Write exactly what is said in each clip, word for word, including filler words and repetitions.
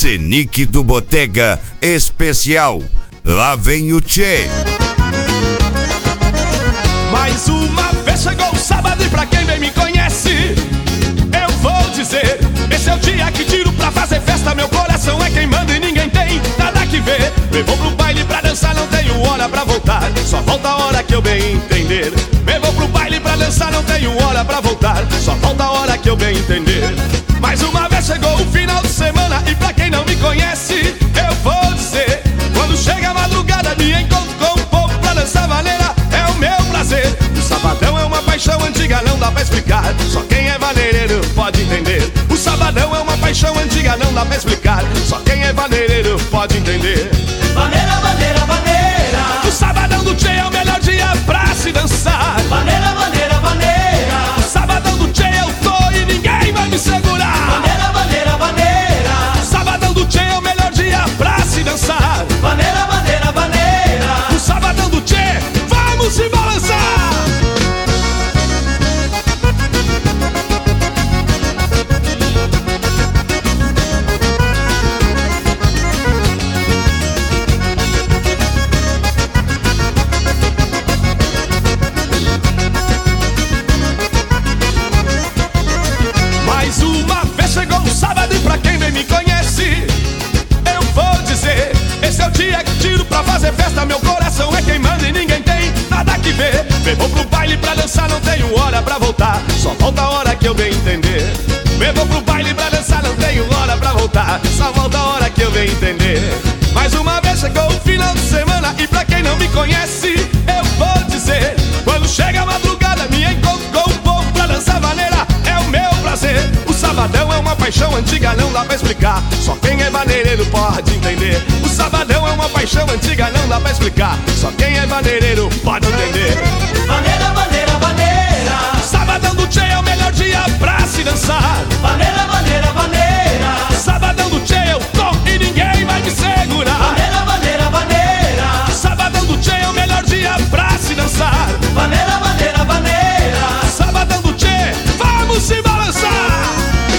Senic do Botega Especial. Lá vem o Tchê. Mais uma vez chegou o sábado e pra quem bem me conhece, eu vou dizer: esse é o dia que tiro pra fazer festa. Meu coração é quem manda e ninguém tem nada que ver. Me vou pro baile pra dançar, não tenho hora pra voltar. Só volta a hora que eu bem entender. Me vou pro baile pra dançar, não tenho hora pra voltar. Só volta a hora que eu bem entender. Mais uma vez chegou o final de semana e pra quem não me conhece, eu vou dizer: quando chega a madrugada me encontro com o povo pra dançar maneira, é o meu prazer. O sabadão é uma paixão antiga, não dá pra explicar. Só quem é maneireiro pode entender. O sabadão é uma paixão antiga, não dá pra explicar. Só quem é maneireiro pode entender. Maneira, maneira, maneira. O sabadão do Tchê é o melhor dia pra se dançar. Maneira, maneira, maneira. O sabadão do Tchê eu tô e ninguém vai me segurar. Maneira, maneira, maneira. O sabadão do Tchê é o melhor dia pra se dançar. Maneira, maneira, maneira. O sabadão do Tchê, vamos se balançar. Mais uma vez chegou o sábado e pra quem bem me conhece, eu vou dizer: esse é o dia que tiro pra fazer festa. Meu coração é quem manda e ninguém tem nada que ver. Me vou pro baile pra dançar, não tenho hora pra voltar. Só volta a hora que eu bem entender. Me vou pro baile pra dançar, não tenho hora pra voltar. Só volta a hora que eu bem entender. Mais uma vez chegou o final de semana e pra quem não me conhece, eu vou dizer: quando chega a madrugada me encontro com o povo pra dançar maneira, é o meu prazer. O sabadão é uma paixão antiga, não dá pra explicar. Só quem é maneireiro pode entender. O sabadão é uma paixão antiga, não dá pra explicar. Só quem é maneireiro pode entender. Maneira, maneira, maneira. O sabadão do Tchê é o melhor dia pra se dançar. Maneira, maneira, maneira. O sabadão do Tchê eu tô e ninguém vai me segurar. Maneira, maneira, maneira. O sabadão do Tchê é o melhor dia pra se dançar. Maneira, maneira, maneira. O sabadão do Tchê, vamos se balançar.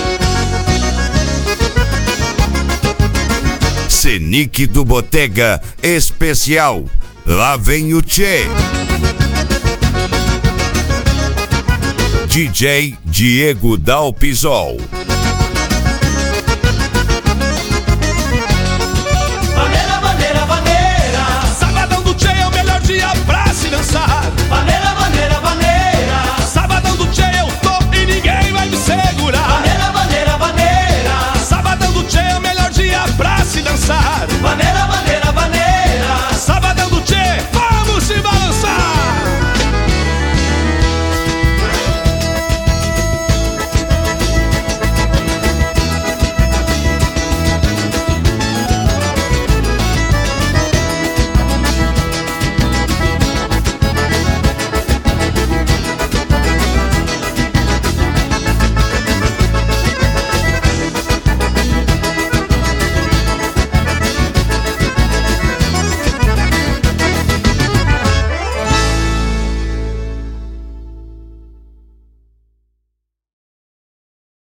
Senic do Botega Especial. Lá vem o Tchê. D J Diego Dalpisol.